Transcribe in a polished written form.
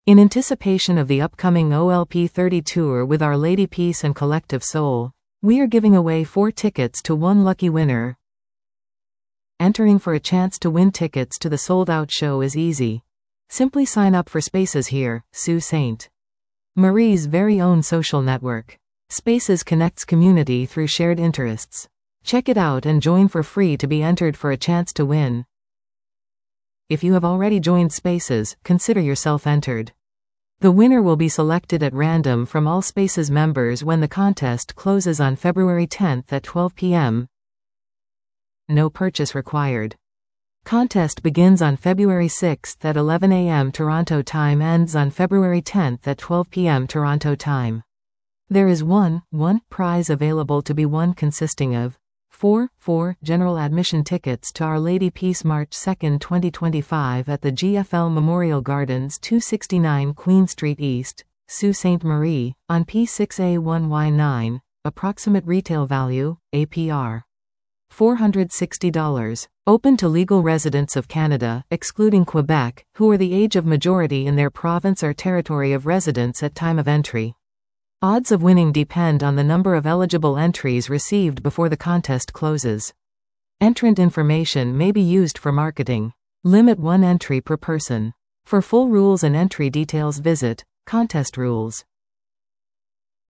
In anticipation of the upcoming OLP 30 tour with Our Lady Peace and Collective Soul, we are giving away 4 tickets to one lucky winner. Entering for a chance to win tickets to the sold-out show is easy. Simply sign up for Spaces here, Sault Ste. Marie's very own social network. Spaces connects community through shared interests. Check it out and join for free to be entered for a chance to win. If you have already joined Spaces, consider yourself entered. The winner will be selected at random from all Spaces members when the contest closes on February 10th at 12 p.m. No purchase required. Contest begins on February 6th at 11 a.m. Toronto time, ends on February 10th at 12 p.m. Toronto time. There is one prize available to be won, consisting of 4 general admission tickets to Our Lady Peace March 2, 2025 at the GFL Memorial Gardens, 269 Queen Street East, Sault Ste. Marie, on P6A1Y9, approximate retail value, APR. $460. Open to legal residents of Canada, excluding Quebec, who are the age of majority in their province or territory of residence at time of entry. Odds of winning depend on the number of eligible entries received before the contest closes. Entrant information may be used for marketing. Limit 1 entry per person. For full rules and entry details, visit Contest Rules.